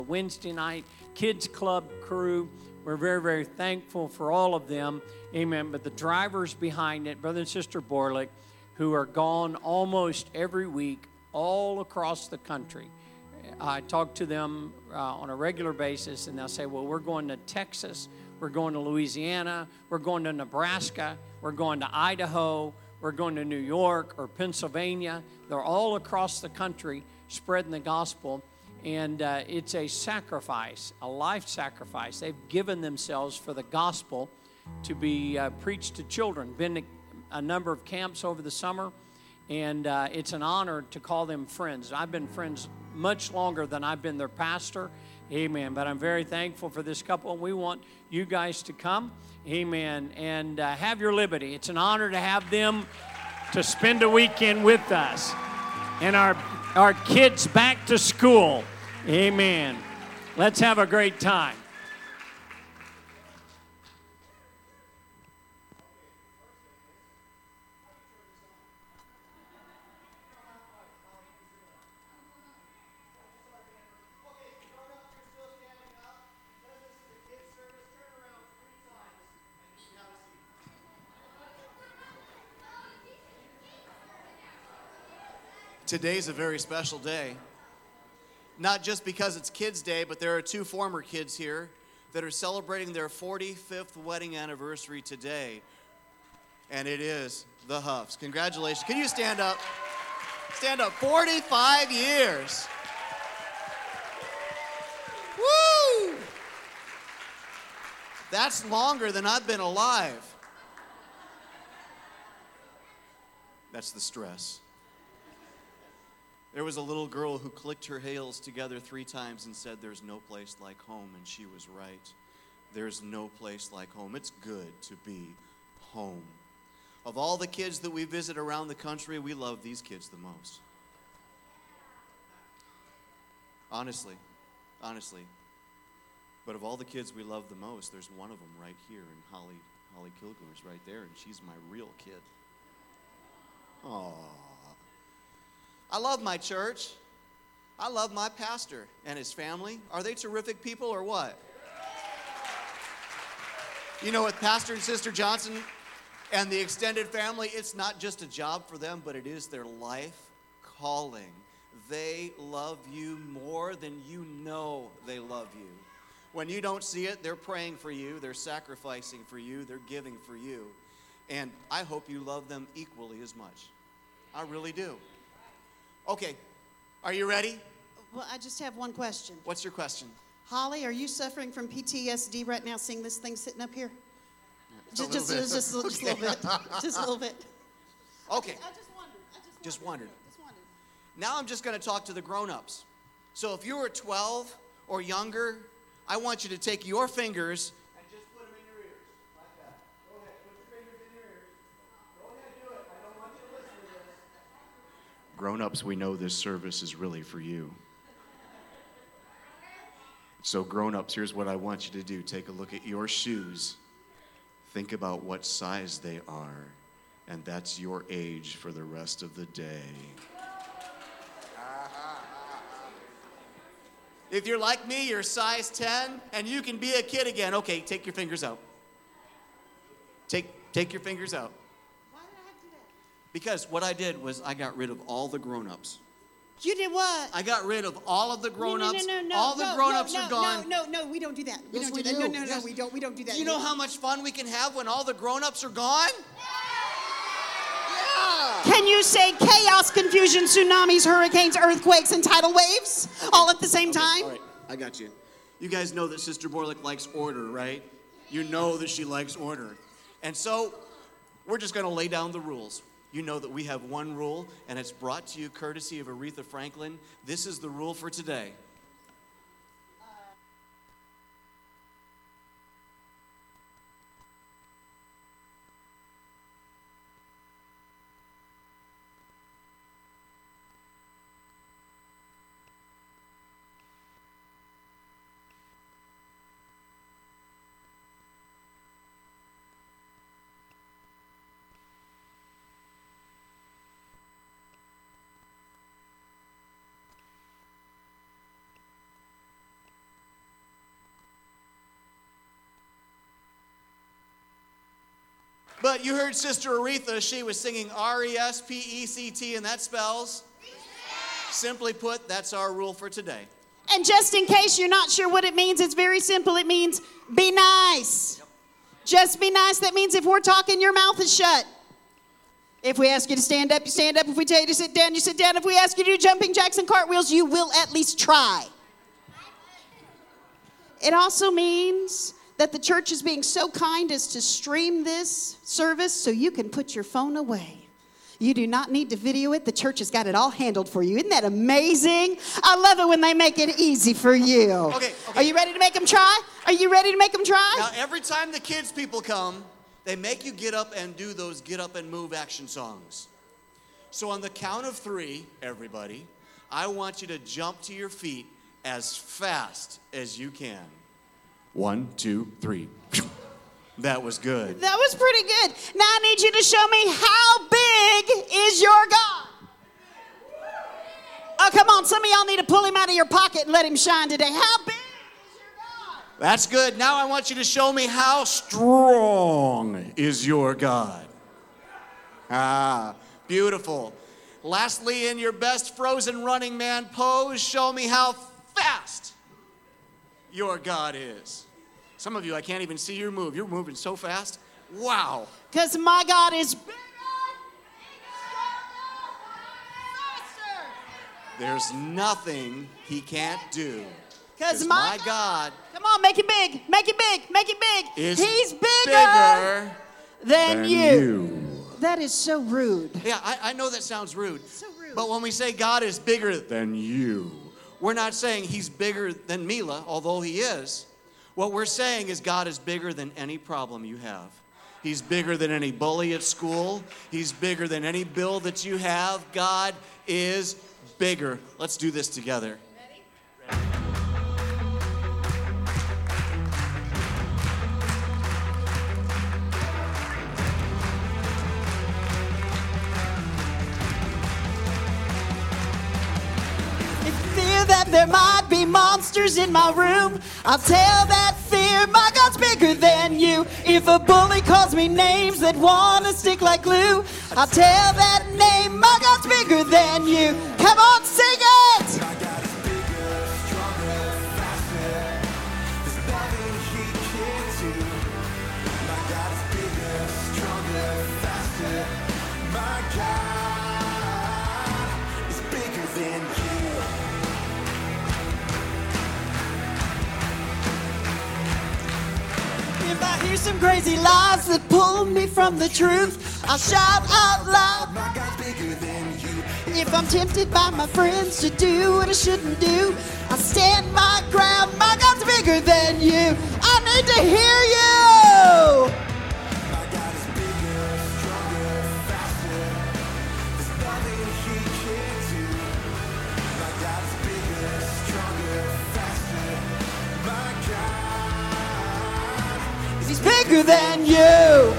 Wednesday night kids club crew. We're very, very thankful for all of them. Amen. But the drivers behind it, Brother and Sister Borlick, who are gone almost every week all across the country. I talk to them on a regular basis, and they'll say, well, we're going to Texas, we're going to Louisiana, we're going to Nebraska, we're going to Idaho, we're going to New York or Pennsylvania. They're all across the country spreading the gospel, and it's a sacrifice, a life sacrifice. They've given themselves for the gospel to be preached to children. Been to a number of camps over the summer, and it's an honor to call them friends. I've been friends much longer than I've been their pastor. Amen. But I'm very thankful for this couple, and we want you guys to come. Amen. And have your liberty. It's an honor to have them to spend a weekend with us. And our kids back to school. Amen. Let's have a great time. Today's a very special day. Not just because it's Kids Day, but there are two former kids here that are celebrating their 45th wedding anniversary today. And it is the Huffs. Congratulations. Can you stand up? Stand up. 45 years. Woo! That's longer than I've been alive. That's the stress. There was a little girl who clicked her heels together 3 times and said, there's no place like home, and she was right. There's no place like home. It's good to be home. Of all the kids that we visit around the country, we love these kids the most. Honestly. But of all the kids we love the most, there's one of them right here, and Holly Kilgore's right there, and she's my real kid. Aww. I love my church. I love my pastor and his family. Are they terrific people or what? You know, with Pastor and Sister Johnson and the extended family, it's not just a job for them, but it is their life calling. They love you more than you know they love you. When you don't see it, they're praying for you, they're sacrificing for you, they're giving for you. And I hope you love them equally as much. I really do. Okay, are you ready? Well, I just have one question. What's your question? Holly, are you suffering from PTSD right now seeing this thing sitting up here? Just Just a little bit. Just a little bit. Okay. I just wondered. Now I'm just going to talk to the grown-ups. So if you were 12 or younger, I want you to take your fingers and just put them in your ears, like that. Go ahead, put your fingers in your ears. Go ahead, do it. I don't want you to listen to this. Grown-ups, we know this service is really for you. So grown-ups, here's what I want you to do. Take a look at your shoes. Think about what size they are, and that's your age for the rest of the day. If you're like me, you're size 10, and you can be a kid again. Okay, take your fingers out. Take your fingers out. Why did I have to do that? Because what I did was I got rid of all the grown-ups. You did what? I got rid of all of the grown-ups. No. All the grown-ups are gone. No, we don't do that. We Yes, don't we do that. do. No, Yes. we don't do that. Do you know how much fun we can have when all the grown-ups are gone? Can you say chaos, confusion, tsunamis, hurricanes, earthquakes, and tidal waves all at the same time? All right, I got you. You guys know that Sister Borlick likes order, right? You know that she likes order. And so we're just going to lay down the rules. You know that we have one rule, and it's brought to you courtesy of Aretha Franklin. This is the rule for today. But you heard Sister Aretha, she was singing R-E-S-P-E-C-T, and that spells? Simply put, that's our rule for today. And just in case you're not sure what it means, it's very simple. It means be nice. Yep. Just be nice. That means if we're talking, your mouth is shut. If we ask you to stand up, you stand up. If we tell you to sit down, you sit down. If we ask you to do jumping jacks and cartwheels, you will at least try. It also means that the church is being so kind as to stream this service so you can put your phone away. You do not need to video it. The church has got it all handled for you. Isn't that amazing? I love it when they make it easy for you. Okay. Are you ready to make them try? Are you ready to make them try? Now, every time the kids people come, they make you get up and do those get up and move action songs. So on the count of 3, everybody, I want you to jump to your feet as fast as you can. 1, 2, 3. That was good. That was pretty good. Now I need you to show me how big is your God. Oh, come on. Some of y'all need to pull him out of your pocket and let him shine today. How big is your God? That's good. Now I want you to show me how strong is your God. Ah, beautiful. Lastly, in your best frozen running man pose, show me how fast your God is. Some of you, I can't even see you move. You're moving so fast. Wow. Because my God is bigger. There's nothing he can't do. Because my God, come on, make it big, make it big, make it big. He's bigger than you. That is so rude. Yeah, I know that sounds rude. So rude. But when we say God is bigger than you, we're not saying he's bigger than Mila, although he is. What we're saying is God is bigger than any problem you have. He's bigger than any bully at school. He's bigger than any bill that you have. God is bigger. Let's do this together. Ready? That there might be monsters in my room, I'll tell that fear my God's bigger than you. If a bully calls me names that want to stick like glue, I'll tell that name my God's bigger than you. Come on, sing it! My God is bigger, stronger, faster. There's nothing he can't do. My God is bigger, stronger, faster. My God is bigger than you. If I hear some crazy lies that pull me from the truth, I'll shout out loud, my God's bigger than you. If I'm tempted by my friends to do what I shouldn't do, I'll stand my ground, my God's bigger than you. I need to hear you. My God is bigger, stronger, faster. There's nothing he can't do. My God is bigger, stronger, faster. My God, he's bigger than you.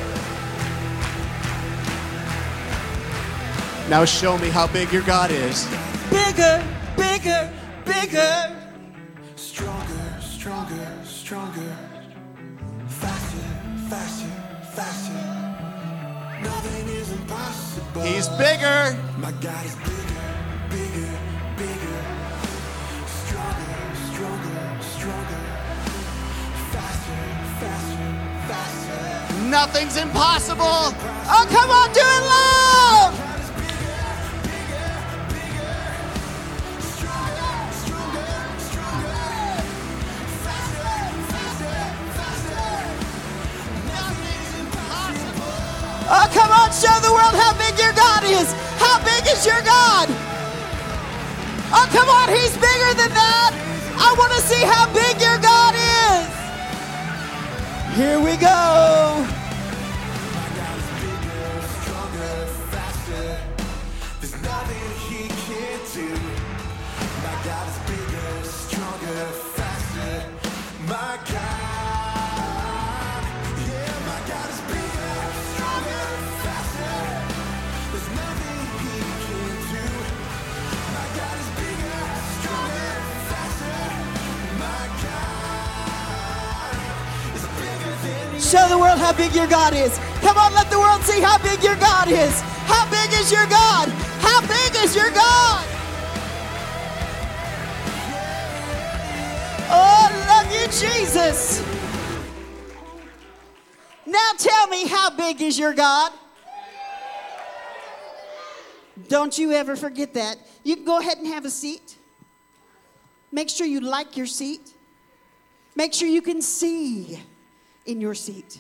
Now show me how big your God is. Bigger, bigger, bigger. Stronger, stronger, stronger. Faster, faster, faster. Nothing is impossible. He's bigger. My God is bigger, bigger, bigger. Stronger, stronger, stronger. Faster, faster, faster. Nothing's impossible. Oh, come on, do it loud. Oh, come on, show the world how big your God is. How big is your God? Oh, come on, he's bigger than that. I want to see how big your God is. Here we go. My God is bigger, stronger, faster. There's nothing he can't do. My God is bigger, stronger, faster. My God. Show the world how big your God is. Come on, let the world see how big your God is. How big is your God? How big is your God? Oh, love you, Jesus. Now tell me, how big is your God? Don't you ever forget that. You can go ahead and have a seat. Make sure you like your seat. Make sure you can see in your seat.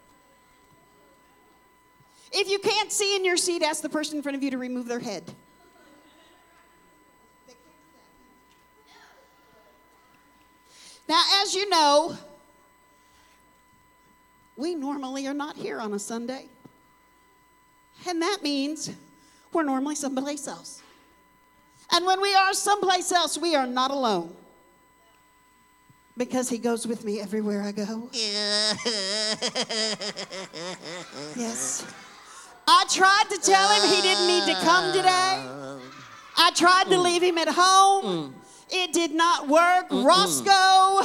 If you can't see in your seat, ask the person in front of you to remove their head. Now, as you know, we normally are not here on a Sunday. And that means we're normally someplace else. And when we are someplace else, we are not alone. Because he goes with me everywhere I go. Yes. I tried to tell him he didn't need to come today. I tried to leave him at home. It did not work. Roscoe.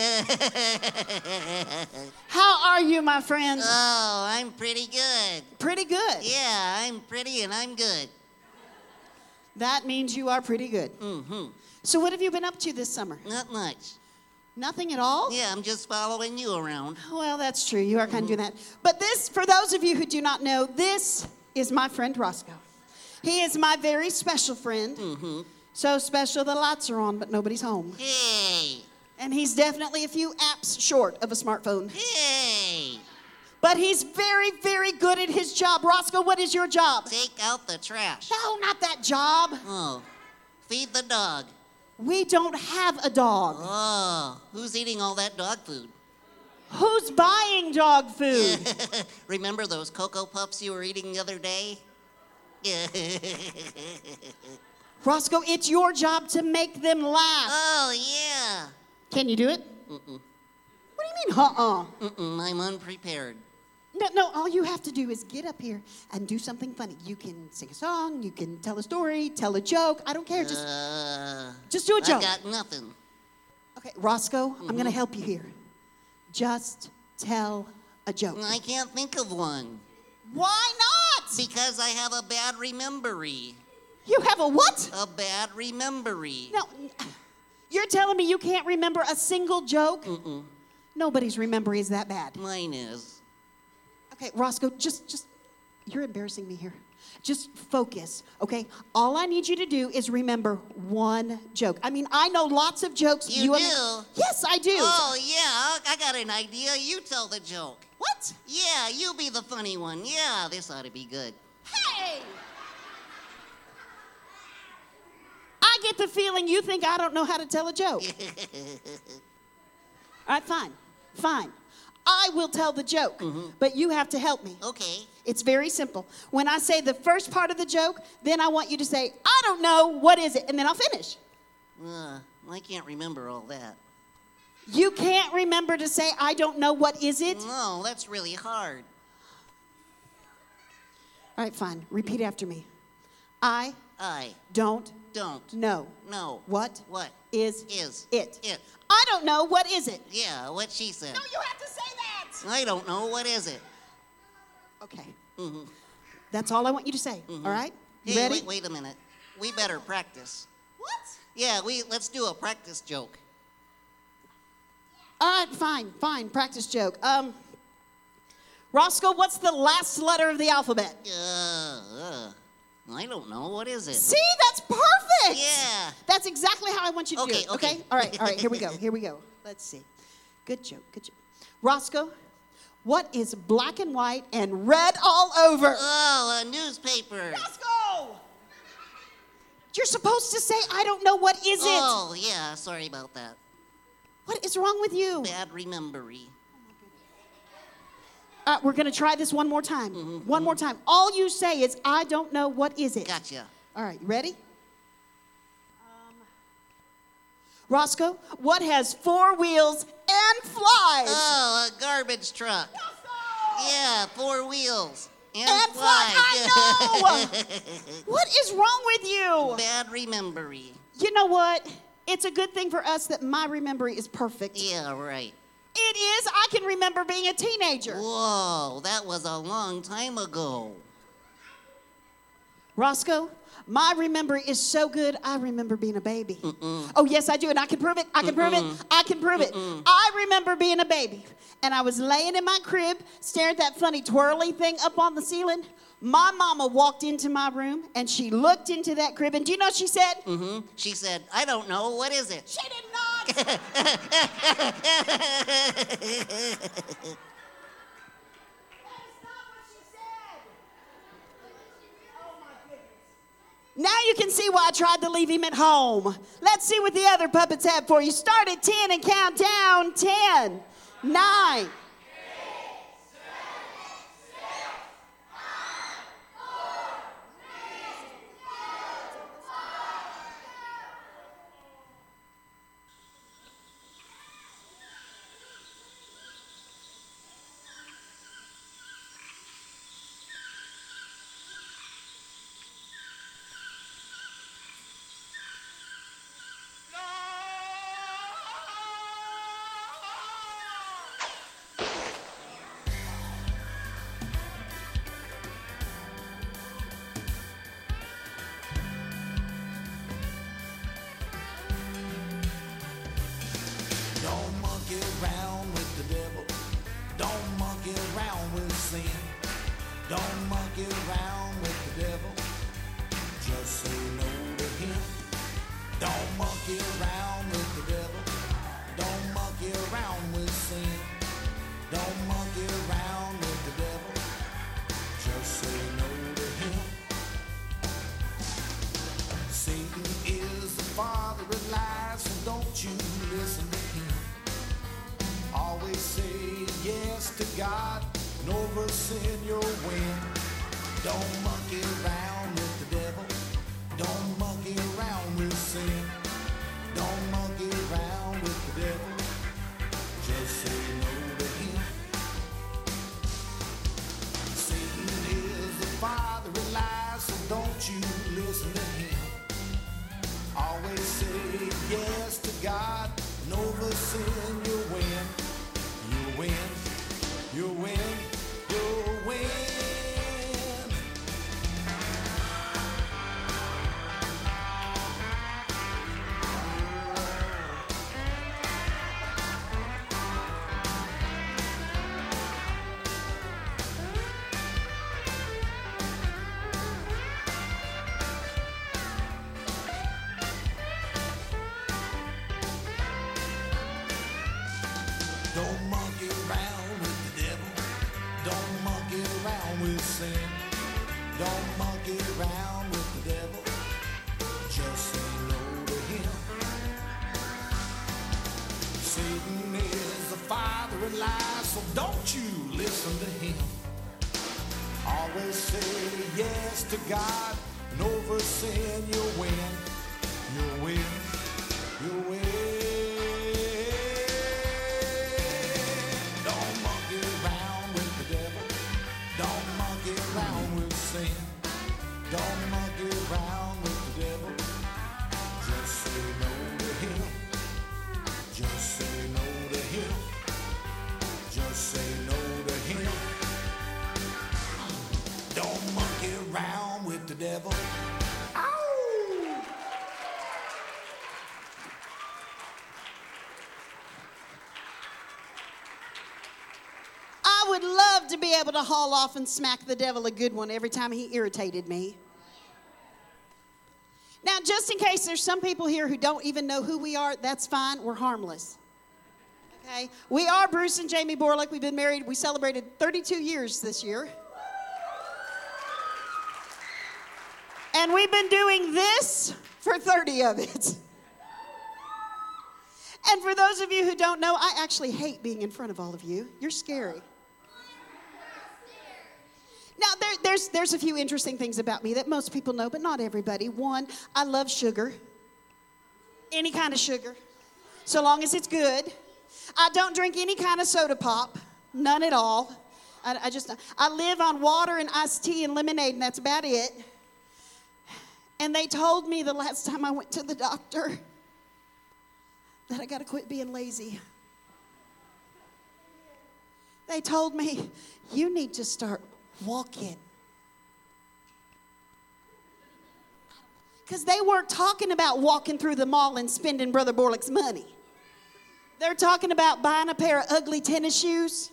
How are you, my friend? Oh, I'm pretty good. Pretty good. Yeah, I'm pretty and I'm good. That means you are pretty good. Mm-hmm. So what have you been up to this summer? Not much. Nothing at all? Yeah, I'm just following you around. Well, that's true. You are kind of doing that. But this, for those of you who do not know, this is my friend Roscoe. He is my very special friend. Mm-hmm. So special the lights are on, but nobody's home. Hey. And he's definitely a few apps short of a smartphone. Hey. But he's very, very good at his job. Roscoe, what is your job? Take out the trash. No, not that job. Oh. Feed the dog. We don't have a dog. Oh. Who's eating all that dog food? Who's buying dog food? Remember those Cocoa Puffs you were eating the other day? Roscoe, it's your job to make them laugh. Oh, yeah. Can you do it? Mm-mm. What do you mean, uh-uh? Mm-mm, I'm unprepared. No, all you have to do is get up here and do something funny. You can sing a song, you can tell a story, tell a joke. I don't care, just do a joke. I got nothing. Okay, Roscoe, I'm gonna help you here. Just tell a joke. I can't think of one. Why not? Because I have a bad remembery. You have a what? A bad remembery. No, you're telling me you can't remember a single joke? Mm-mm. Nobody's memory is that bad. Mine is. Okay, Roscoe, just, you're embarrassing me here. Just focus, okay? All I need you to do is remember one joke. I mean, I know lots of jokes. You do? Yes, I do. Oh, yeah, I got an idea. You tell the joke. What? Yeah, you be the funny one. Yeah, this ought to be good. Hey! I get the feeling you think I don't know how to tell a joke. All right, fine. I will tell the joke, but you have to help me. Okay. It's very simple. When I say the first part of the joke, then I want you to say, I don't know, what is it? And then I'll finish. I can't remember all that. You can't remember to say, I don't know, what is it? No, that's really hard. All right, fine. Repeat after me. I don't know. No. What is it? It. I don't know, what is it? Yeah, what she said. No, you have to say that. I don't know, what is it? Okay. Mm-hmm. That's all I want you to say, all right? You Hey, ready? wait a minute. We better practice. What? Yeah, let's do a practice joke. All right, fine. Practice joke. Roscoe, what's the last letter of the alphabet? I don't know. What is it? See, that's perfect. Yeah. That's exactly how I want you to do it. Okay. All right. Here we go. Let's see. Good joke. Roscoe, what is black and white and red all over? Oh, a newspaper. Roscoe! You're supposed to say, I don't know, what is it? Oh, yeah. Sorry about that. What is wrong with you? Bad remembery. We're going to try this one more time. One more time. All you say is, I don't know, what is it? Gotcha. All right, you ready? Roscoe, what has 4 wheels and flies? Oh, a garbage truck. Roscoe! Yeah, 4 wheels. And flies. I know! What is wrong with you? Bad remembery. You know what? It's a good thing for us that my memory is perfect. Yeah, right. It is. I can remember being a teenager. Whoa, that was a long time ago. Roscoe, my memory is so good, I remember being a baby. Oh, yes, I do, and I can prove it. I can prove it. I can prove it. I remember being a baby, and I was laying in my crib, staring at that funny twirly thing up on the ceiling. My mama walked into my room, and she looked into that crib, and do you know what she said? She said, I don't know, what is it? She did not. Now you can see why I tried to leave him at home. Let's see what the other puppets have for you. Start at 10 and count down. 10, 9. Don't monkey around with the devil. Don't monkey around with sin. Don't monkey around with the devil. Just say no to him. Don't monkey around with the devil. Don't monkey around with sin. Don't monkey around with the devil. Just say no to him. Satan is the father of lies, so don't you listen to him. Always say yes to God, and over sin you'll win. Don't monkey around with the devil. Don't monkey around with sin. Don't monkey around with the devil. Just say no to him. Satan is the father of lies, so don't you listen to him. Always say yes to God, and over sin you'll win. You'll win, you'll win, you'll win. Don't monkey around with the devil. Don't monkey around with sin. Don't monkey around with the devil. Just say no to him. Satan is the father of lies, so don't you listen to him. Always say yes to God, and over sin you'll win. You'll win. You'll win. Don't monkey around with the devil. Don't monkey around with sin. Don't monkey around with the devil. Just say no to him. Just say no to him. Just say no to him. Don't monkey around with the devil. I would love to be able to haul off and smack the devil a good one every time he irritated me. Now, just in case there's some people here who don't even know who we are, that's fine. We're harmless. Okay? We are Bruce and Jamie Borlick. We've been married. We celebrated 32 years this year. And we've been doing this for 30 of it. And for those of you who don't know, I actually hate being in front of all of you. You're scary. Now, there's a few interesting things about me that most people know, but not everybody. One, I love sugar. Any kind of sugar, so long as it's good. I don't drink any kind of soda pop, none at all. I live on water and iced tea and lemonade, and that's about it. And they told me the last time I went to the doctor that I got to quit being lazy. They told me, you need to start walking. Because they weren't talking about walking through the mall and spending Brother Borlick's money. They're talking about buying a pair of ugly tennis shoes,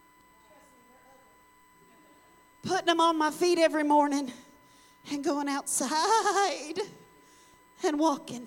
putting them on my feet every morning, and going outside and walking.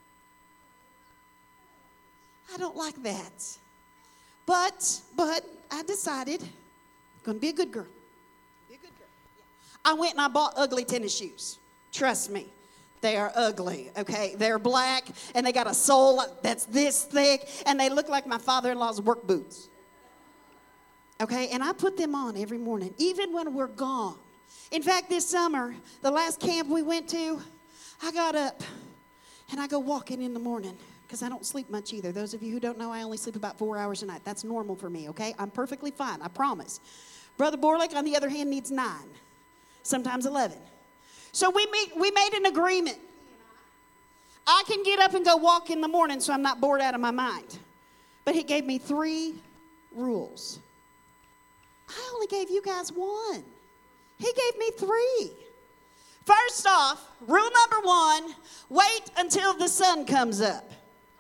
I don't like that. But I decided I'm going to be a good girl. Be a good girl. Yeah. I went and I bought ugly tennis shoes. Trust me. They are ugly, okay? They're black, and they got a sole that's this thick, and they look like my father-in-law's work boots. Okay? And I put them on every morning, even when we're gone. In fact, this summer, the last camp we went to, I got up, and I go walking in the morning, because I don't sleep much either. Those of you who don't know, I only sleep about 4 hours a night. That's normal for me, okay? I'm perfectly fine, I promise. Brother Borlick, on the other hand, needs 9, sometimes 11. So we made an agreement. I can get up and go walk in the morning so I'm not bored out of my mind. But he gave me 3 rules. I only gave you guys 1. He gave me 3. First off, rule number 1, wait until the sun comes up.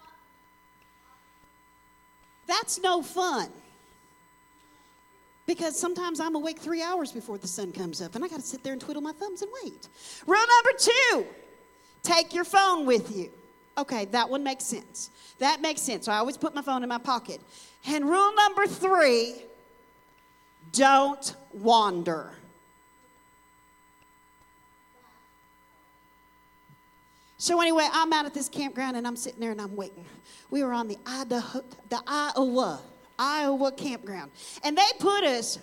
That's no fun. Because sometimes I'm awake 3 hours before the sun comes up, and I got to sit there and twiddle my thumbs and wait. Rule number 2, take your phone with you. Okay, that one makes sense. That makes sense. So I always put my phone in my pocket. And rule number 3, don't wander. So anyway, I'm out at this campground, and I'm sitting there, and I'm waiting. We were on the Iowa campground. And they put us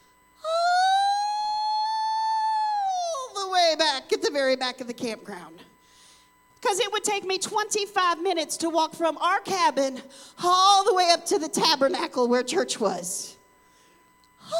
all the way back at the very back of the campground. Because it would take me 25 minutes to walk from our cabin all the way up to the tabernacle where church was. All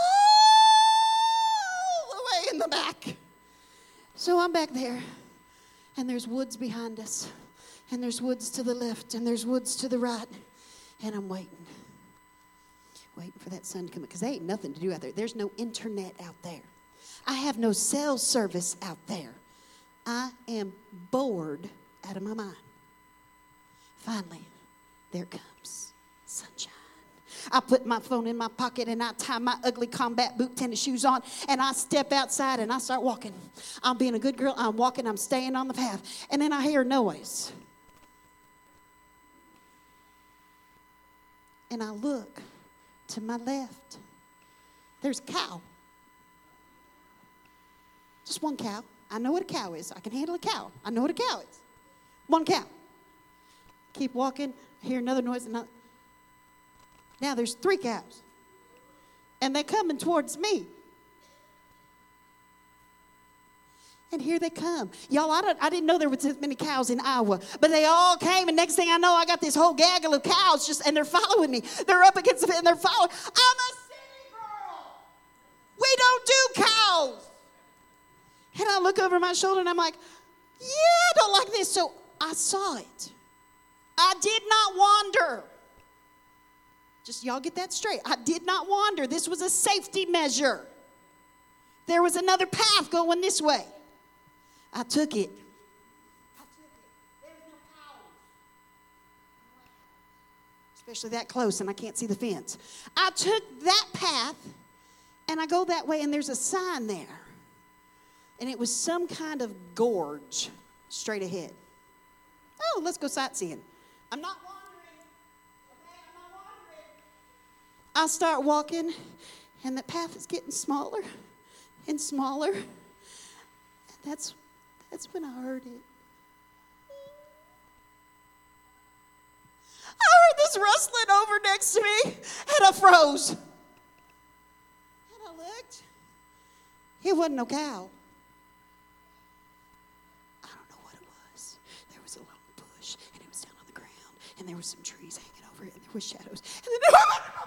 the way in the back. So I'm back there, and there's woods behind us, and there's woods to the left, and there's woods to the right, and I'm waiting for that sun to come up, because there ain't nothing to do out there. There's no internet out there. I have no cell service out there. I am bored out of my mind. Finally, there comes sunshine. I put my phone in my pocket, and I tie my ugly combat boot tennis shoes on, and I step outside, and I start walking. I'm being a good girl. I'm walking. I'm staying on the path. And then I hear a noise. And I look to my left. There's a cow. Just one cow. I know what a cow is. I can handle a cow. I know what a cow is. One cow. Keep walking. I hear another noise. Now there's 3 cows. And they're coming towards me. And here they come. Y'all, I didn't know there was this many cows in Iowa. But they all came, and next thing I know, I got this whole gaggle of cows and they're following me. They're up against the, and they're following. I'm a city girl. We don't do cows. And I look over my shoulder, and I'm like, yeah, I don't like this. So I saw it. I did not wander. Just y'all get that straight. I did not wander. This was a safety measure. There was another path going this way. I took it. There's no cows. Especially that close, and I can't see the fence. I took that path, and I go that way, and there's a sign there. And it was some kind of gorge straight ahead. Oh, let's go sightseeing. I'm not wandering. Okay, I'm not wandering. I start walking, and the path is getting smaller and smaller. And that's when I heard it. I heard this rustling over next to me, and I froze. And I looked. It wasn't no cow. I don't know what it was. There was a long bush, and it was down on the ground, and there were some trees hanging over it, and there were shadows. And then there was...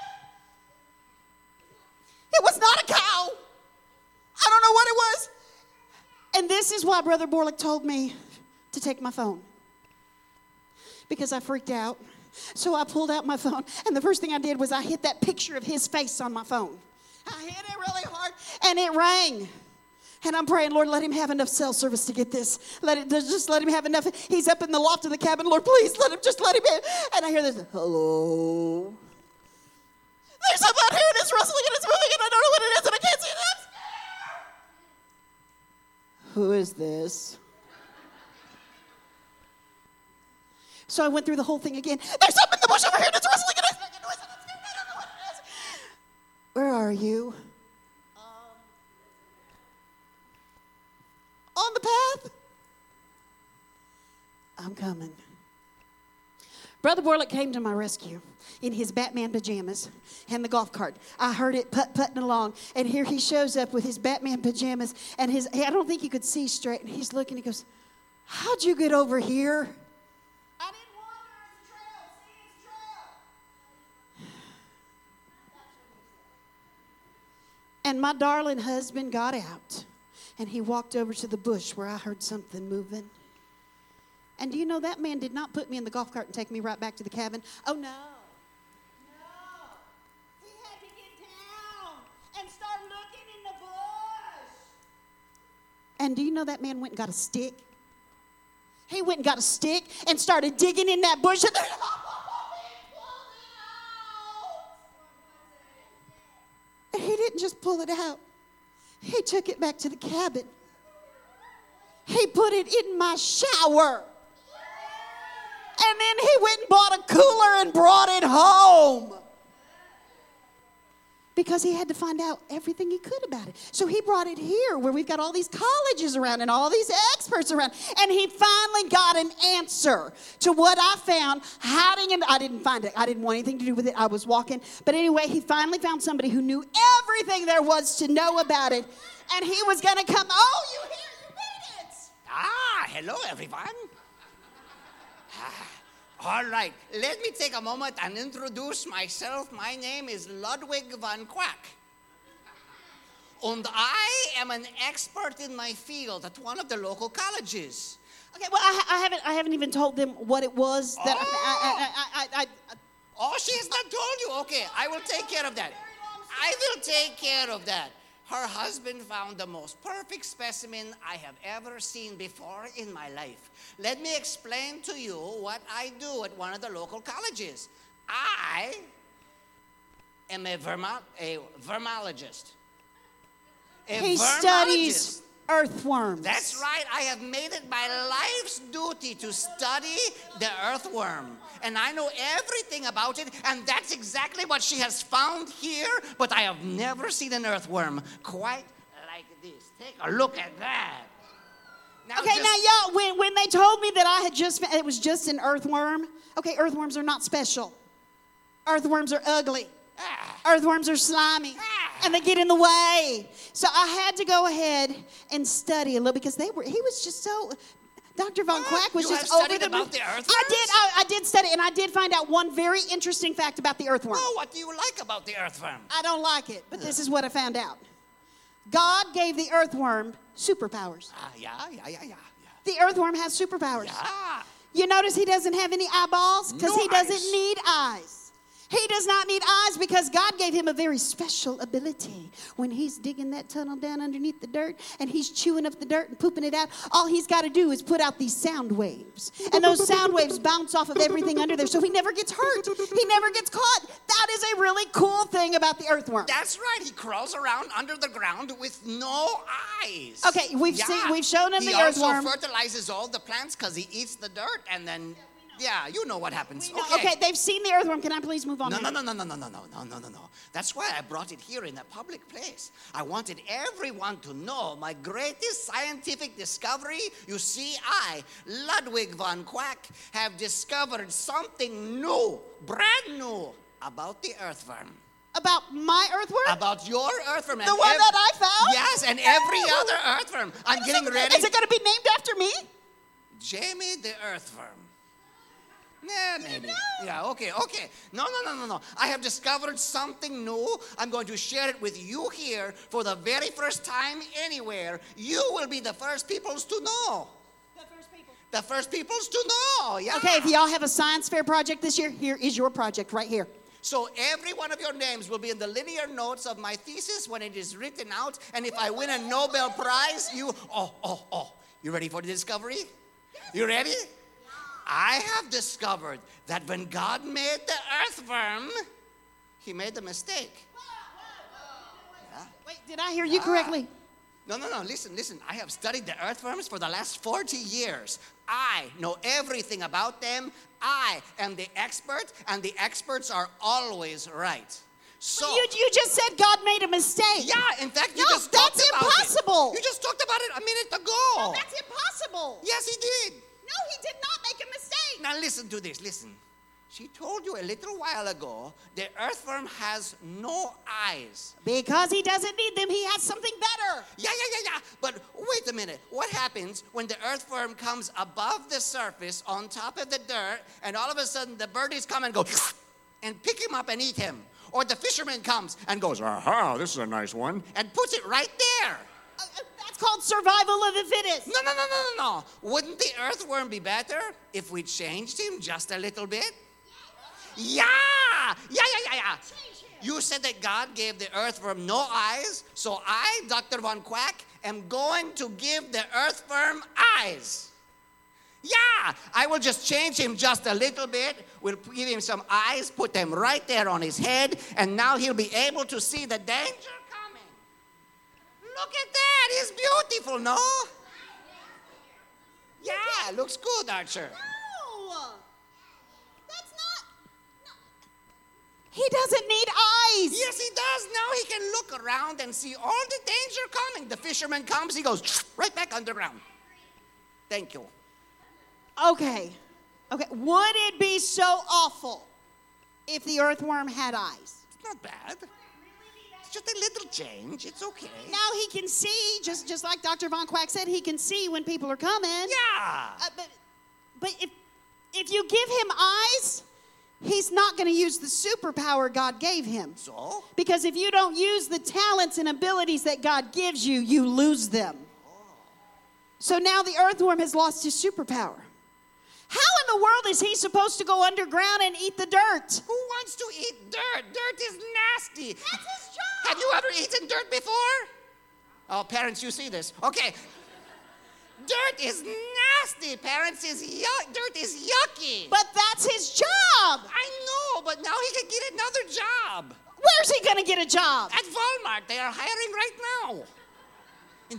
It was not a cow. I don't know what it was. And this is why Brother Borlick told me to take my phone. Because I freaked out. So I pulled out my phone, and the first thing I did was I hit that picture of his face on my phone. I hit it really hard, and it rang. And I'm praying, Lord, let him have enough cell service to get this. Just let him have enough. He's up in the loft of the cabin. Lord, please let him in. And I hear this, hello. There's something out here, and it's rustling, and it's moving, and I don't know what it is, and I can't see it. I'm scared. Who is this? So I went through the whole thing again. There's something in the bush over here, and it's rustling, and it's making noise, and I'm scared. I don't know what it is. Where are you? On the path? I'm coming. Brother Borlick came to my rescue in his Batman pajamas and the golf cart. I heard it putting along, and here he shows up with his Batman pajamas, and I don't think he could see straight, and he's looking, he goes, how'd you get over here? I didn't wander his trail, see his trail. And my darling husband got out. And he walked over to the bush where I heard something moving. And do you know that man did not put me in the golf cart and take me right back to the cabin? Oh, no. No. He had to get down and start looking in the bush. And do you know that man went and got a stick? He went and got a stick and started digging in that bush. And then, and he didn't just pull it out. He took it back to the cabin. He put it in my shower. And then he went and bought a cooler and brought it home. Because he had to find out everything he could about it. So he brought it here where we've got all these colleges around and all these experts around. And he finally got an answer to what I found hiding in. I didn't find it. I didn't want anything to do with it. I was walking. But anyway, he finally found somebody who knew everything there was to know about it. And he was going to come. Oh, you here? You made it. Hello, everyone. All right, let me take a moment and introduce myself. My name is Ludwig van Quack. And I am an expert in my field at one of the local colleges. Okay, well, I haven't even told them what it was that Oh, she has not told you. Okay, I will take care of that. I will take care of that. Her husband found the most perfect specimen I have ever seen before in my life. Let me explain to you what I do at one of the local colleges. I am a vermologist. He studies earthworms. That's right. I have made it my life's duty to study the earthworm. And I know everything about it, and that's exactly what she has found here, but I have never seen an earthworm quite like this. Take a look at that. Now y'all, when they told me that it was just an earthworm, okay, earthworms are not special. Earthworms are ugly. Earthworms are slimy. And they get in the way. So I had to go ahead and study a little because he was just so... Dr. Von Quack was just over the moon. About the earthworms? I did study, and I did find out one very interesting fact about the earthworm. Oh, what do you like about the earthworm? I don't like it, but this is what I found out. God gave the earthworm superpowers. Yeah. The earthworm has superpowers. Yeah. You notice he doesn't have any eyeballs because No he doesn't eyes. need eyes. He does not need eyes because God gave him a very special ability. When he's digging that tunnel down underneath the dirt and he's chewing up the dirt and pooping it out, all he's got to do is put out these sound waves. And those sound waves bounce off of everything under there so he never gets hurt. He never gets caught. That is a really cool thing about the earthworm. That's right. He crawls around under the ground with no eyes. Okay, we've shown him the earthworm. He also fertilizes all the plants because he eats the dirt and then... Yeah, you know what happens. Okay, they've seen the earthworm. Can I please move on? No. That's why I brought it here in a public place. I wanted everyone to know my greatest scientific discovery. You see, I, Ludwig von Quack, have discovered something new, brand new, about the earthworm. About my earthworm? About your earthworm. The one that I found? Yes, and every other earthworm. I'm getting ready. Is it going to be named after me? Jamie the earthworm. Yeah, maybe. Yeah, okay. No. I have discovered something new. I'm going to share it with you here for the very first time anywhere. You will be the first peoples to know. The first people. the first peoples to know. Yeah. Okay, if y'all have a science fair project this year, here is your project right here. So every one of your names will be in the linear notes of my thesis when it is written out. And if I win a Nobel Prize, you ready for the discovery? You ready? I have discovered that when God made the earthworm, he made a mistake. Yeah. Wait, did I hear you correctly? No, listen. I have studied the earthworms for the last 40 years. I know everything about them. I am the expert, and the experts are always right. So You just said God made a mistake. yeah, in fact, you No, just talked that's about impossible. it. You just talked about it a minute ago. No, that's impossible. Yes, he did. No, he did not make a mistake. Now listen to this, listen. She told you a little while ago the earthworm has no eyes. Because he doesn't need them, he has something better. Yeah. But wait a minute. What happens when the earthworm comes above the surface on top of the dirt and all of a sudden the birdies come and go and pick him up and eat him? Or the fisherman comes and goes, aha, this is a nice one, and puts it right there. That's called survival of the fittest. No. Wouldn't the earthworm be better if we changed him just a little bit? Yeah. You said that God gave the earthworm no eyes, so I, Dr. Von Quack, am going to give the earthworm eyes. Yeah, I will just change him just a little bit. We'll give him some eyes, put them right there on his head, and now he'll be able to see the danger coming. Look at that, he's beautiful, no? Yeah, looks good, Archer. No. That's not. No. He doesn't need eyes. Yes, he does. Now he can look around and see all the danger coming. The fisherman comes, he goes right back underground. Thank you. Okay. Would it be so awful if the earthworm had eyes? It's not bad. It's just a little change. It's okay. Now he can see, just like Dr. Von Quack said, he can see when people are coming. Yeah. But if you give him eyes, he's not going to use the superpower God gave him. So? Because if you don't use the talents and abilities that God gives you, you lose them. So now the earthworm has lost his superpower. How in the world is he supposed to go underground and eat the dirt? Who wants to eat dirt? Dirt is nasty. That's his job. Have you ever eaten dirt before? Oh, parents, you see this. Okay. Dirt is nasty, parents. Dirt is yucky. But that's his job. I know, but now he can get another job. Where's he going to get a job? At Walmart. They are hiring right now. And,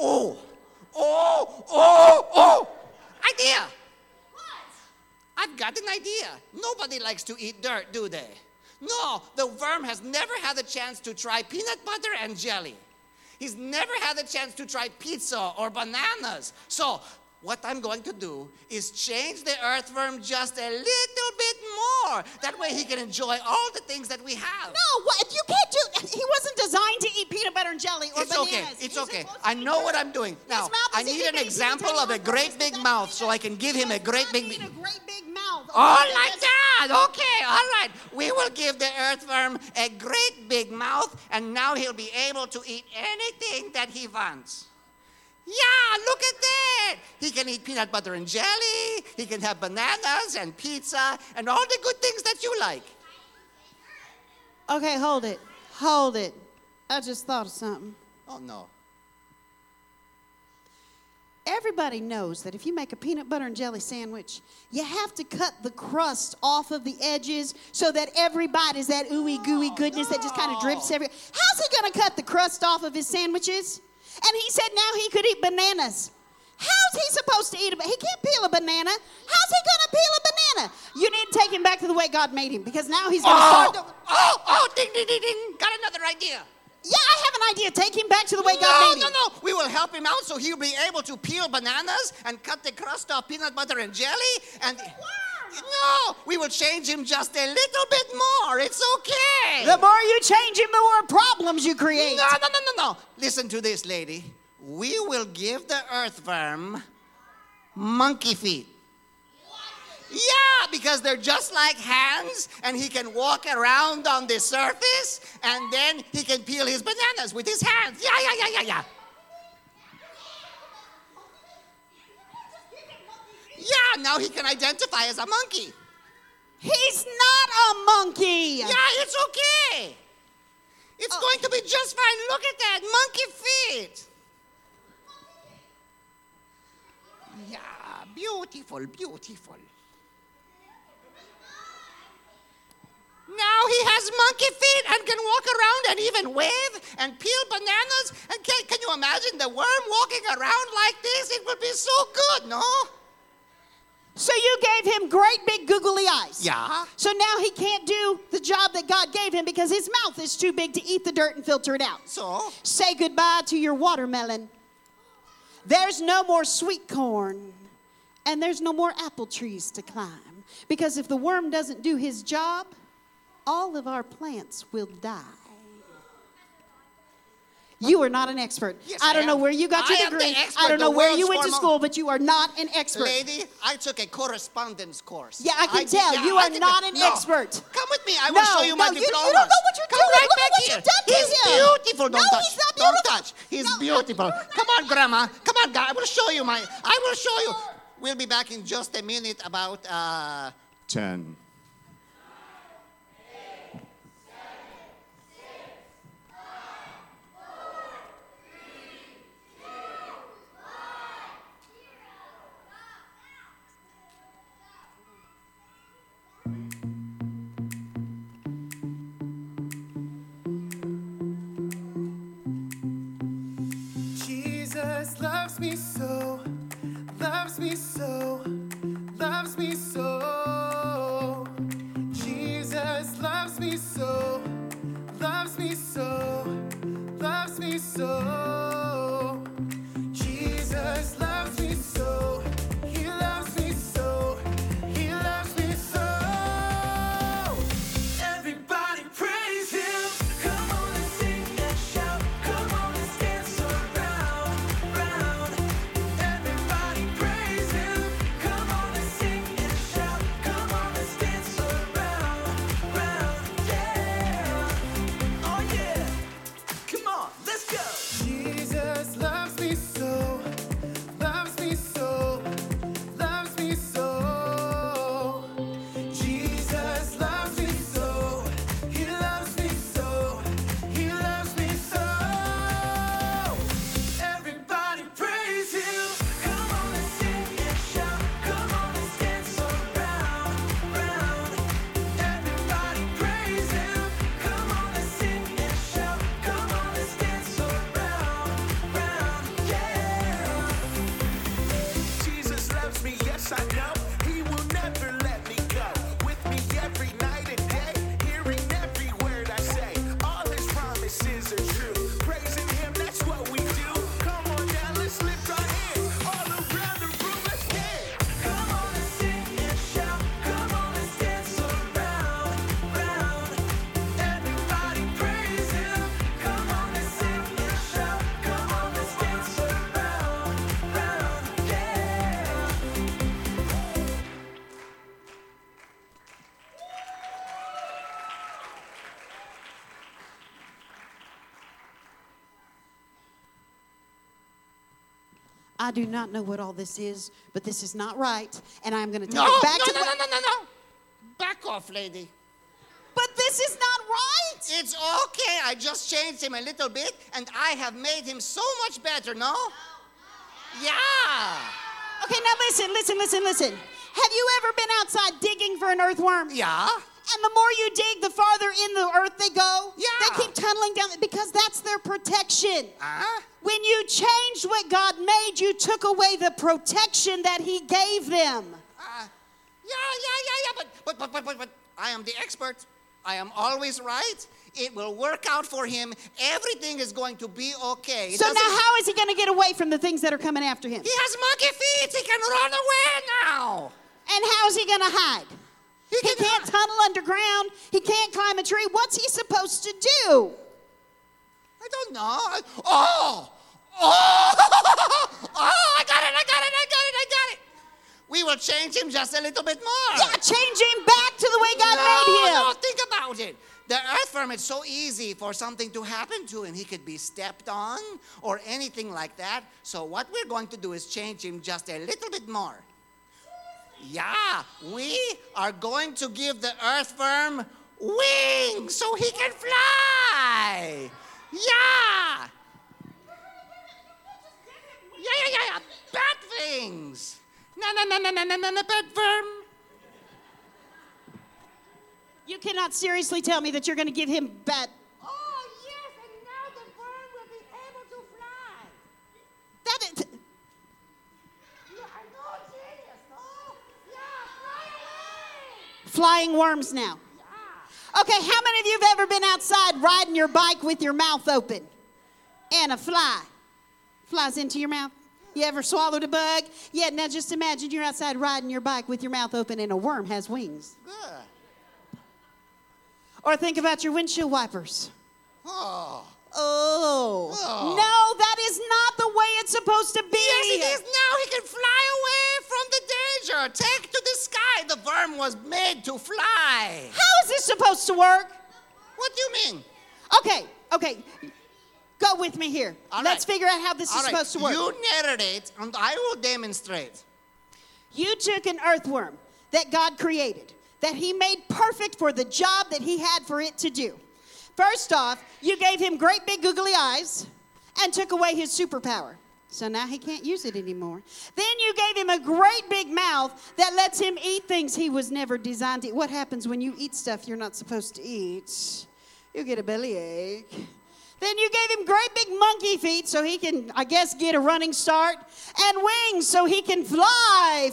idea. I've got an idea. Nobody likes to eat dirt, do they? No, the worm has never had a chance to try peanut butter and jelly. He's never had a chance to try pizza or bananas. So what I'm going to do is change the earthworm just a little bit more. That way he can enjoy all the things that we have. No, what? You can't do. He wasn't designed to eat peanut butter and jelly or bananas. It's okay. I know what I'm doing. Now, I need an example of a great big mouth so I can give him a great big mouth. Oh, like that. Okay, all right. We will give the earthworm a great big mouth, and now he'll be able to eat anything that he wants. Yeah, look at that. He can eat peanut butter and jelly. He can have bananas and pizza and all the good things that you like. Okay, hold it. I just thought of something. Oh, no. Everybody knows that if you make a peanut butter and jelly sandwich, you have to cut the crust off of the edges so that every bite is that ooey gooey goodness that just kind of drips everywhere. How's he going to cut the crust off of his sandwiches? And he said now he could eat bananas. How's he supposed to eat a banana? He can't peel a banana. How's he going to peel a banana? You need to take him back to the way God made him, because now he's going to start. Ding, ding, ding, ding. Got another idea. Yeah, I have an idea. Take him back to the way God made him. No. We will help him out so he'll be able to peel bananas and cut the crust off peanut butter and jelly. And no, we will change him just a little bit more. It's okay. The more you change him, the more problems you create. No. Listen to this, lady. We will give the earthworm monkey feet. Yeah, because they're just like hands, and he can walk around on the surface, and then he can peel his bananas with his hands. Yeah. Yeah, now he can identify as a monkey. He's not a monkey. Yeah, it's okay. It's going to be just fine. Look at that, monkey feet. Yeah, beautiful, beautiful. Now he has monkey feet and can walk around and even wave and peel bananas. And can you imagine the worm walking around like this? It would be so good, no? So you gave him great big googly eyes. Yeah. So now he can't do the job that God gave him because his mouth is too big to eat the dirt and filter it out. So? Say goodbye to your watermelon. There's no more sweet corn. And there's no more apple trees to climb. Because if the worm doesn't do his job, all of our plants will die. You are not an expert. Yes, I don't I know am. where you got your I am the degree. expert, I don't know the where you world's went to foremost- school, but you are not an expert. Lady, I took a correspondence course. Yeah, I can tell. You are not an expert. Come with me. I will show you my you diploma. don't know what you're Come doing. right Look at back what here. you've done to He's him. beautiful. Don't No, touch. he's not Don't beautiful. touch. He's No. beautiful. Come on, Grandma. Come on, guy. I will show you I will show you. We'll be back in just a minute about 10. Jesus loves me so, loves me so, loves me so. Jesus loves me so, loves me so, loves me so. Jesus loves me so, he loves me so, he loves me so. Everybody praise him. Come on and sing and shout. Come on and dance around, round. Everybody praise him. Come on and sing and shout. Come on and dance around, round. Yeah. Oh yeah. Come on, let's go. Jesus loves me so, loves me so, loves me so. Jesus loves me so, he loves me so, he loves me so. Everybody praise him. Come on and sing and shout. Come on and dance around, round. Everybody praise him. Come on and sing and shout. Come on and dance around, round. Yeah. Jesus loves me, yes I know. He will never let me go. With me every night and day, hearing every word I say. All his promises are true. Praising him, that's what we do. Come on now, let's lift our hands all around the room. Let's dance. Come on and sing and shout. Come on and dance around, round. Everybody praise him. Come on and sing and shout. Come on and dance around, round. Yeah. I do not know what all this is, but this is not right, and I'm going to take No, it back no, to no, no, no, no, no. Back off, lady. But this is not right. It's okay. I just changed him a little bit, and I have made him so much better, no? Yeah. Okay, now listen. Have you ever been outside digging for an earthworm? Yeah. And the more you dig, the farther in the earth they go. Yeah. They keep tunneling down because that's their protection. Huh? When you changed what God made, you took away the protection that he gave them. Yeah. But I am the expert. I am always right. It will work out for him. Everything is going to be okay. It So now doesn't- how is he going to get away from the things that are coming after him? He has monkey feet. He can run away now. And how's he going to hide? He can can't hide. tunnel underground. He can't climb a tree. What's he supposed to do? I don't know. Oh, I got it. We will change him just a little bit more. Yeah, change him back to the way God made him. No, think about it. The earthworm, it's so easy for something to happen to him. He could be stepped on or anything like that. So what we're going to do is change him just a little bit more. Yeah, we are going to give the earthworm wings so he can fly. Yeah. Yeah. Bat wings. No, bat worm. You cannot seriously tell me that you're going to give him bat. Oh, yes, and now the worm will be able to fly. That is, Yeah, I know, genius, no? Yeah, fly away. flying worms now. Okay, how many of you have ever been outside riding your bike with your mouth open? And a fly flies into your mouth? You ever swallowed a bug? Yeah, now just imagine you're outside riding your bike with your mouth open and a worm has wings. Good. Or think about your windshield wipers. Oh. Oh. Oh. No, that is not the way it's supposed to be. Yes, it is. Now he can fly away from the danger. Take to the sky. The worm was made to fly. How is this supposed to work? What do you mean? Okay. Go with me here. All Let's right. figure out how this All is right, supposed to work. You narrate, and I will demonstrate. You took an earthworm that God created, that he made perfect for the job that he had for it to do. First off, you gave him great big googly eyes and took away his superpower. So now he can't use it anymore. Then you gave him a great big mouth that lets him eat things he was never designed to eat. What happens when you eat stuff you're not supposed to eat? You get a bellyache. Then you gave him great big monkey feet so he can, I guess, get a running start. And wings so he can fly.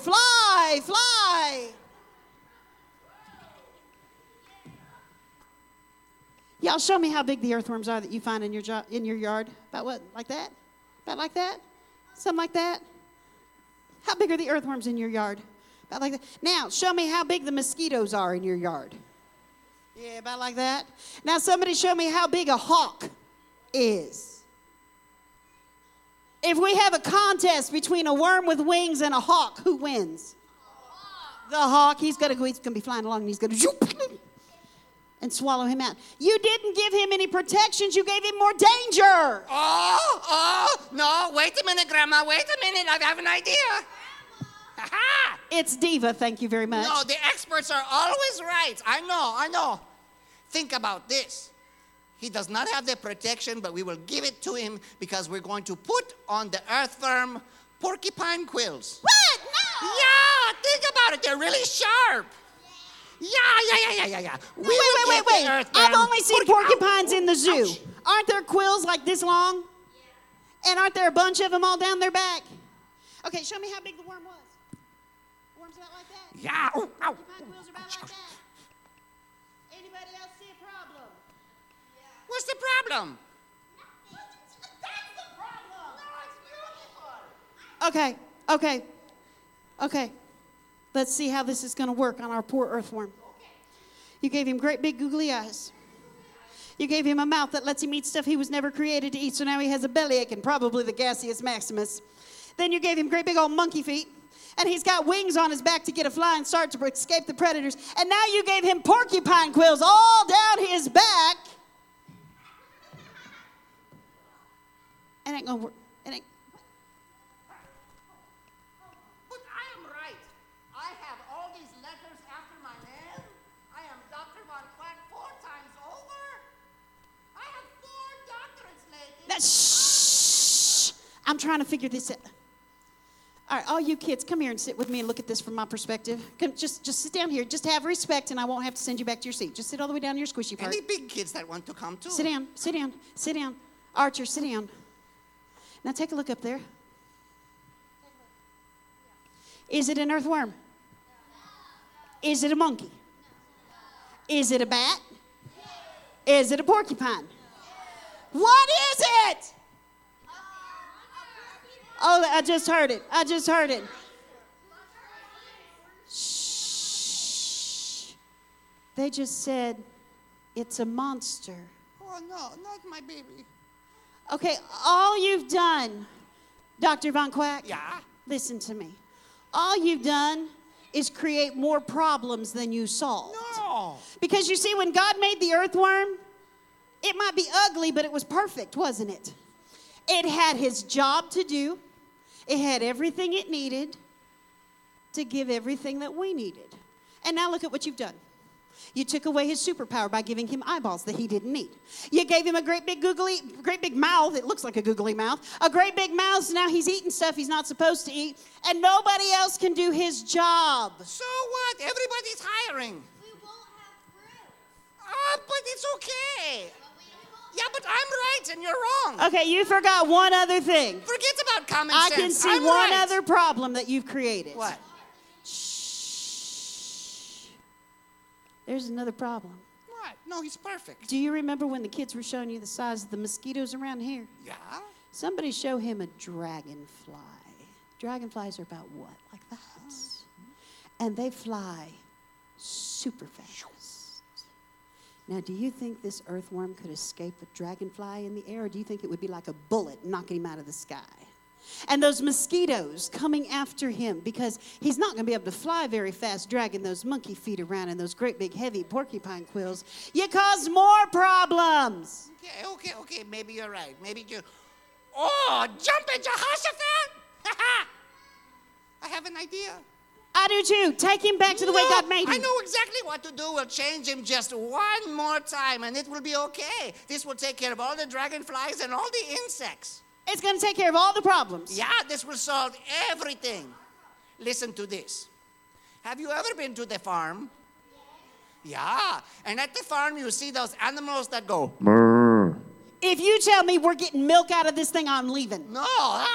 Y'all show me how big the earthworms are that you find in your yard. About what? Like that? About like that? Something like that? How big are the earthworms in your yard? About like that. Now, show me how big the mosquitoes are in your yard. Yeah, about like that. Now, somebody show me how big a hawk is. If we have a contest between a worm with wings and a hawk, who wins? The hawk. He's gonna be flying along and he's gonna and swallow him out. You didn't give him any protections. You gave him more danger. No, wait a minute, Grandma. Wait a minute. I have an idea. Ha-ha. It's Diva. Thank you very much. No, the experts are always right. I know. Think about this. He does not have the protection, but we will give it to him because we're going to put on the earthworm porcupine quills. What? No. Yeah, think about it. They're really sharp. Yeah. Wait. I've only seen porcupines in the zoo. Ouch. Aren't there quills like this long? Yeah. And aren't there a bunch of them all down their back? Okay, show me how big the worm was. Worm's about like that? Yeah. Porcupine quills are about like that. Anybody else see a problem? Yeah. What's the problem? That's the problem. No, it's beautiful. Okay. Let's see how this is going to work on our poor earthworm. You gave him great big googly eyes. You gave him a mouth that lets him eat stuff he was never created to eat, so now he has a bellyache and probably the gaseous maximus. Then you gave him great big old monkey feet, and he's got wings on his back to get a flying start to escape the predators. And now you gave him porcupine quills all down his back. It ain't going to work. It ain't. But I am right. I have all these letters after my name. I am Dr. Von Quack 4 times over. I have 4 doctorates, lady. Shh. I'm trying to figure this out. All right, all you kids, come here and sit with me and look at this from my perspective. Just sit down here. Just have respect, and I won't have to send you back to your seat. Just sit all the way down to your squishy part. Any big kids that want to come too. Sit down. Archer, sit down. Now take a look up there. Is it an earthworm? Is it a monkey? Is it a bat? Is it a porcupine? What is it? Oh, I just heard it. Shh. They just said it's a monster. Oh, no, not my baby. Okay, all you've done, Dr. Von Quack. Yeah? Listen to me. All you've done is create more problems than you solved. No. Because you see, when God made the earthworm, it might be ugly, but it was perfect, wasn't it? It had his job to do. It had everything it needed. to give everything that we needed. And now look at what you've done. You took away his superpower by giving him eyeballs that he didn't need. You gave him a great big mouth. It looks like a googly mouth. A great big mouth, so now he's eating stuff he's not supposed to eat. And nobody else can do his job. So what? Everybody's hiring. We won't have fruit. Oh, but it's okay. Yeah, but I'm right and you're wrong. Okay, you forgot one other thing. Forget about common I sense. can see I'm one right. other problem that you've created. What? Shh. There's another problem. What? No, he's perfect. Do you remember when the kids were showing you the size of the mosquitoes around here? Yeah? Somebody show him a dragonfly. Dragonflies are about what? Like that. And they fly super fast. Now, do you think this earthworm could escape a dragonfly in the air, or do you think it would be like a bullet knocking him out of the sky? And those mosquitoes coming after him, because he's not going to be able to fly very fast, dragging those monkey feet around and those great big heavy porcupine quills. You caused more problems. Okay, maybe you're right. Maybe you... Oh, Jumping Jehoshaphat! I have an idea. I do too. Take him back to the way God made him. I know exactly what to do. We'll change him just one more time, and it will be okay. This will take care of all the dragonflies and all the insects. It's going to take care of all the problems. Yeah, this will solve everything. Listen to this. Have you ever been to the farm? Yeah, and at the farm you see those animals that go, "Brr." If you tell me we're getting milk out of this thing, I'm leaving. No.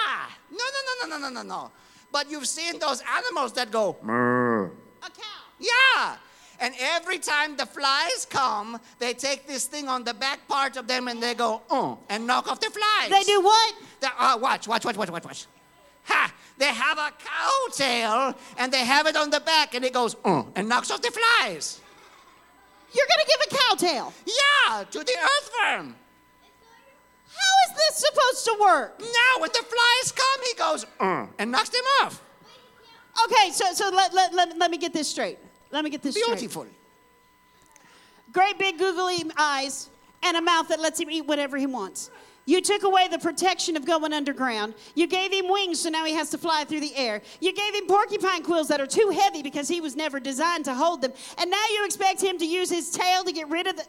But you've seen those animals that go, A cow. yeah. And every time the flies come, they take this thing on the back part of them and they go, and knock off the flies. They do what? Watch. Ha! They have a cow tail and they have it on the back and it goes, and knocks off the flies. You're going to give a cow tail. Yeah, to the earthworm. How is this supposed to work? Now, when the flies come, he goes, and knocks them off. Okay, so let me get this straight. Beautiful. Great big googly eyes and a mouth that lets him eat whatever he wants. You took away the protection of going underground. You gave him wings, so now he has to fly through the air. You gave him porcupine quills that are too heavy because he was never designed to hold them. And now you expect him to use his tail to get rid of the...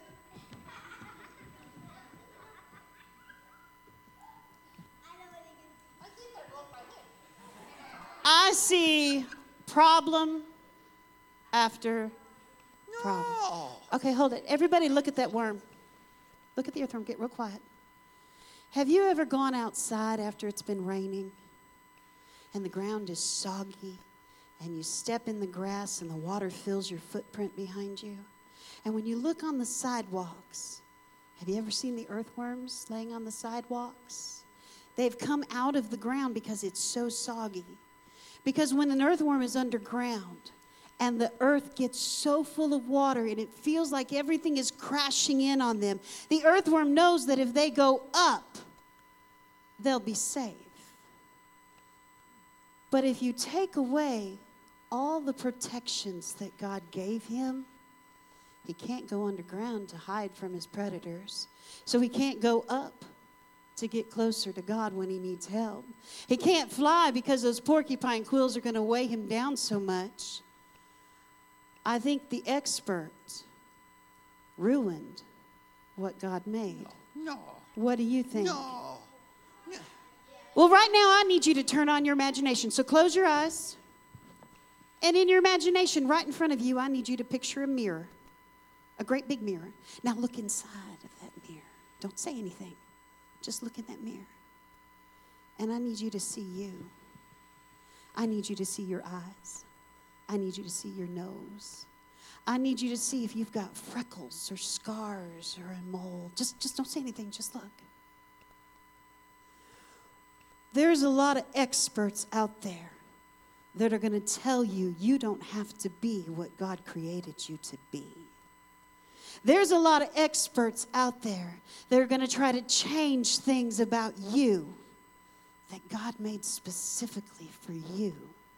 I see problem after problem. No. Okay, hold it. Everybody look at that worm. Look at the earthworm. Get real quiet. Have you ever gone outside after it's been raining and the ground is soggy and you step in the grass and the water fills your footprint behind you? And when you look on the sidewalks, have you ever seen the earthworms laying on the sidewalks? They've come out of the ground because it's so soggy. Because when an earthworm is underground and the earth gets so full of water and it feels like everything is crashing in on them, the earthworm knows that if they go up, they'll be safe. But if you take away all the protections that God gave him, he can't go underground to hide from his predators. So he can't go up to get closer to God when he needs help. He can't fly because those porcupine quills are going to weigh him down so much. I think the expert ruined what God made. No. What do you think? No. Well, right now I need you to turn on your imagination. So close your eyes. And in your imagination, right in front of you, I need you to picture a mirror. A great big mirror. Now look inside of that mirror. Don't say anything. Just look in that mirror. And I need you to see you. I need you to see your eyes. I need you to see your nose. I need you to see if you've got freckles or scars or a mole. Just don't say anything. Just look. There's a lot of experts out there that are going to tell you you don't have to be what God created you to be. There's a lot of experts out there that are going to try to change things about you that God made specifically for you.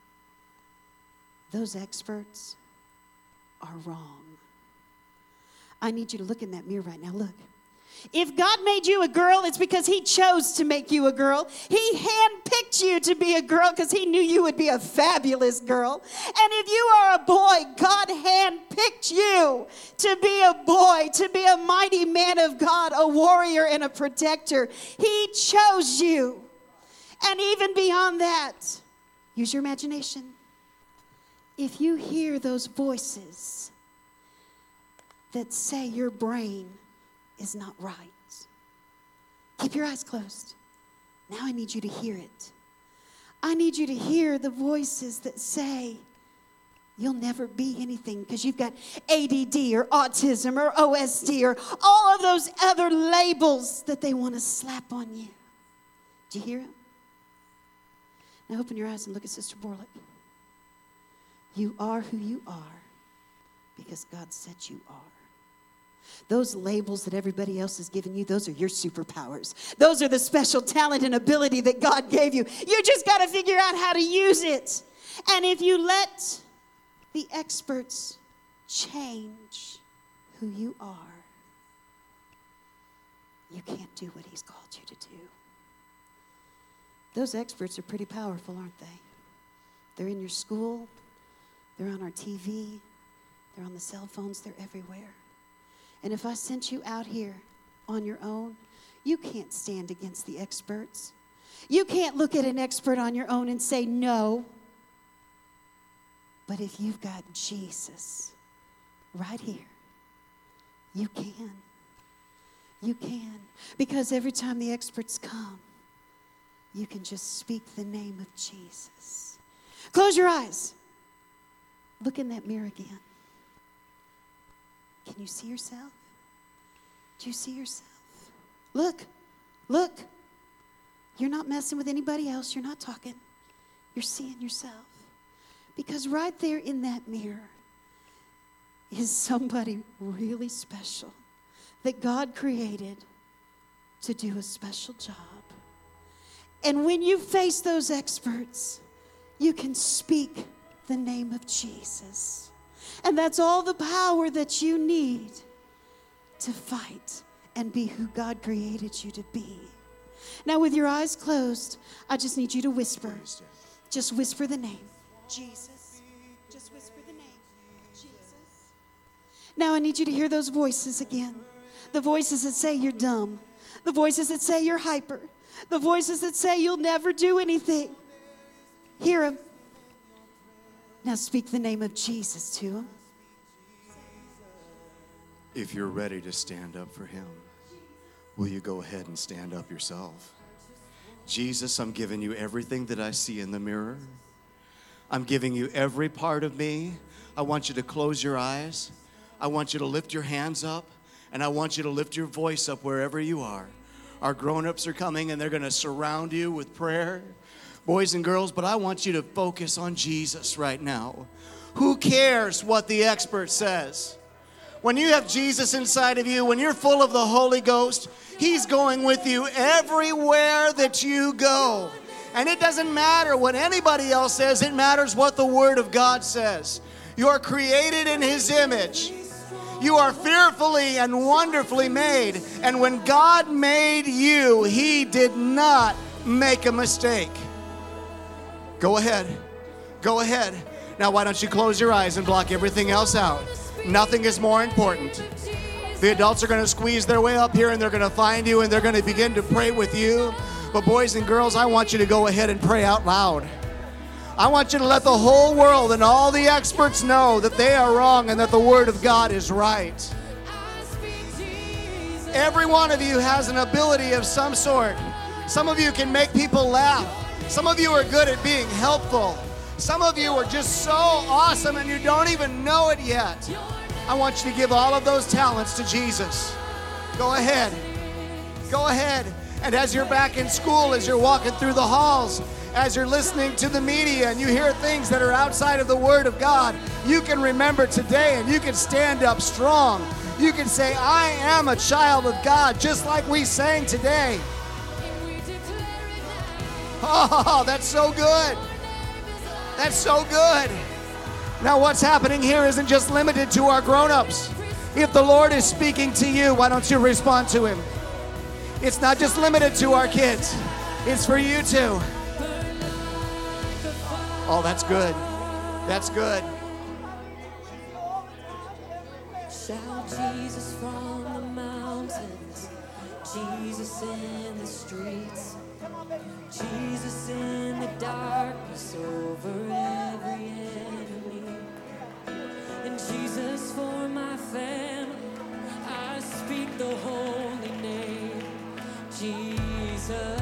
Those experts are wrong. I need you to look in that mirror right now. Look. If God made you a girl, it's because he chose to make you a girl. He handpicked you to be a girl because he knew you would be a fabulous girl. And if you are a boy, God handpicked you to be a boy, to be a mighty man of God, a warrior and a protector. He chose you. And even beyond that, use your imagination. If you hear those voices that say your brain is not right, keep your eyes closed. Now I need you to hear it. I need you to hear the voices that say you'll never be anything because you've got ADD or autism or OSD or all of those other labels that they want to slap on you. Do you hear it? Now open your eyes and look at Sister Borlick. You are who you are because God said you are. Those labels that everybody else has given you, those are your superpowers. Those are the special talent and ability that God gave you. You just got to figure out how to use it. And if you let the experts change who you are, you can't do what he's called you to do. Those experts are pretty powerful, aren't they? They're in your school. They're on our TV. They're on the cell phones. They're everywhere. And if I sent you out here on your own, you can't stand against the experts. You can't look at an expert on your own and say no. But if you've got Jesus right here, you can. You can. Because every time the experts come, you can just speak the name of Jesus. Close your eyes. Look in that mirror again. Can you see yourself? Do you see yourself? Look. You're not messing with anybody else. You're not talking. You're seeing yourself. Because right there in that mirror is somebody really special that God created to do a special job. And when you face those experts, you can speak the name of Jesus. And that's all the power that you need to fight and be who God created you to be. Now, with your eyes closed, I just need you to whisper. Just whisper the name. Jesus. Just whisper the name. Jesus. Now I need you to hear those voices again. The voices that say you're dumb. The voices that say you're hyper. The voices that say you'll never do anything. Hear them. Now speak the name of Jesus to them. If you're ready to stand up for him, will you go ahead and stand up yourself? Jesus, I'm giving you everything that I see in the mirror. I'm giving you every part of me. I want you to close your eyes. I want you to lift your hands up, and I want you to lift your voice up wherever you are. Our grown-ups are coming, and they're going to surround you with prayer, boys and girls, but I want you to focus on Jesus right now. Who cares what the expert says? When you have Jesus inside of you, when you're full of the Holy Ghost, he's going with you everywhere that you go. And it doesn't matter what anybody else says. It matters what the Word of God says. You are created in his image. You are fearfully and wonderfully made. And when God made you, he did not make a mistake. Go ahead. Go ahead. Now, why don't you close your eyes and block everything else out? Nothing is more important. The adults are going to squeeze their way up here, and they're going to find you, and they're going to begin to pray with you. But boys and girls, I want you to go ahead and pray out loud. I want you to let the whole world and all the experts know that they are wrong and that the Word of God is right. Every one of you has an ability of some sort. Some of you can make people laugh. Some of you are good at being helpful. Some of you are just so awesome and you don't even know it yet. I want you to give all of those talents to Jesus. Go ahead. Go ahead. And as you're back in school, as you're walking through the halls, as you're listening to the media and you hear things that are outside of the Word of God, you can remember today and you can stand up strong. You can say, I am a child of God, just like we sang today. Oh, that's so good. That's so good. Now what's happening here isn't just limited to our grown-ups. If the Lord is speaking to you, why don't you respond to him? It's not just limited to our kids. It's for you too. Oh, that's good. That's good. Shout Jesus from the mountains, Jesus in the streets, Jesus in the darkness over every enemy, and Jesus for my family. I speak the holy name, Jesus.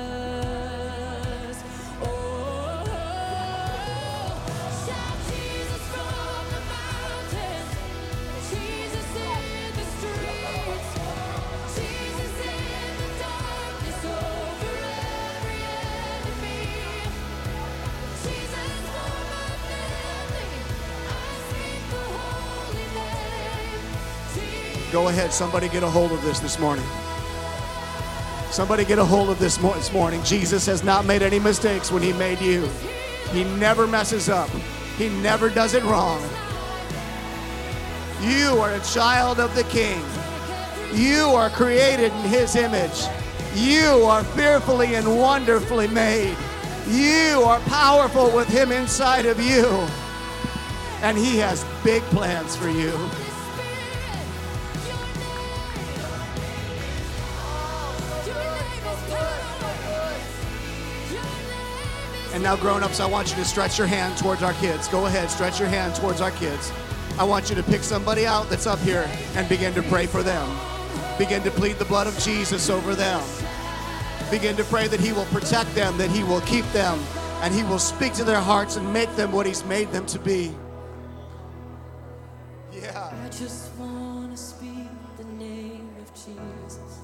Go ahead, somebody get a hold of this morning. Somebody get a hold of this morning. Jesus has not made any mistakes when he made you. He never messes up. He never does it wrong. You are a child of the King. You are created in his image. You are fearfully and wonderfully made. You are powerful with him inside of you. And he has big plans for you. And now, grown-ups, I want you to stretch your hand towards our kids. Go ahead, stretch your hand towards our kids. I want you to pick somebody out that's up here and begin to pray for them. Begin to plead the blood of Jesus over them. Begin to pray that he will protect them, that he will keep them, and he will speak to their hearts and make them what he's made them to be. Yeah. I just want to speak the name of Jesus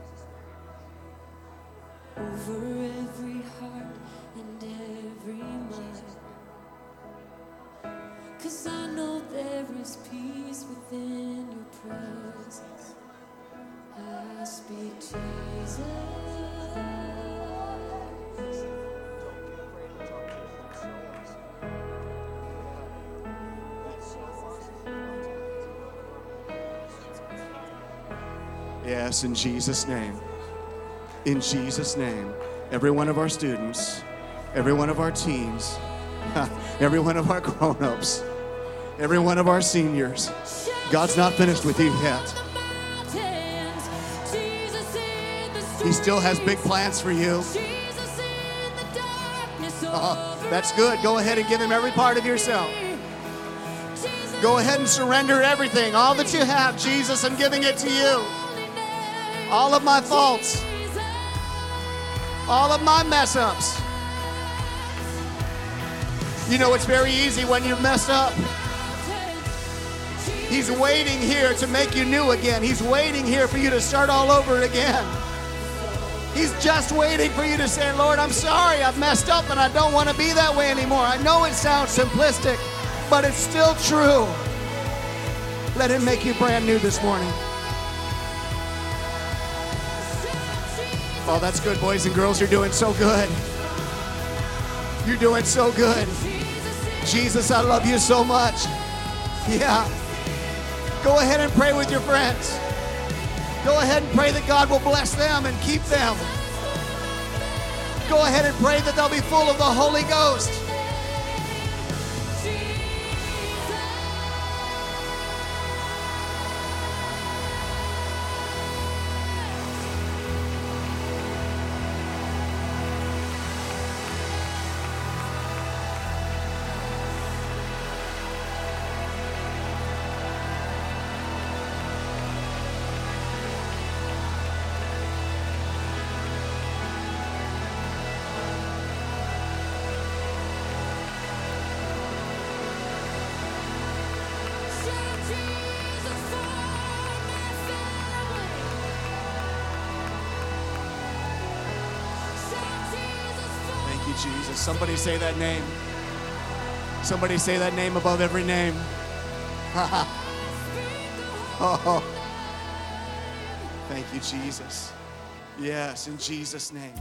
over every heart and every mind, 'cause I know there is peace within your presence. I speak Jesus. Yes, in Jesus' name. In Jesus' name. Every one of our students, every one of our teens, every one of our grown-ups, every one of our seniors. God's not finished with you yet. He still has big plans for you. That's good. Go ahead and give him every part of yourself. Go ahead and surrender everything. All that you have, Jesus, I'm giving it to you. All of my faults. All of my mess ups. You know, it's very easy when you've messed up. He's waiting here to make you new again. He's waiting here for you to start all over again. He's just waiting for you to say, Lord, I'm sorry, I've messed up and I don't want to be that way anymore. I know it sounds simplistic, but it's still true. Let him make you brand new this morning. Oh, that's good, boys and girls. You're doing so good. You're doing so good. Jesus, I love you so much. Yeah. Go ahead and pray with your friends. Go ahead and pray that God will bless them and keep them. Go ahead and pray that they'll be full of the Holy Ghost. Jesus. Somebody say that name. Somebody say that name above every name. Oh. Thank you, Jesus. Yes, in Jesus' name.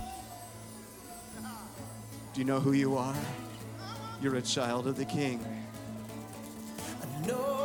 Do you know who you are? You're a child of the King. I know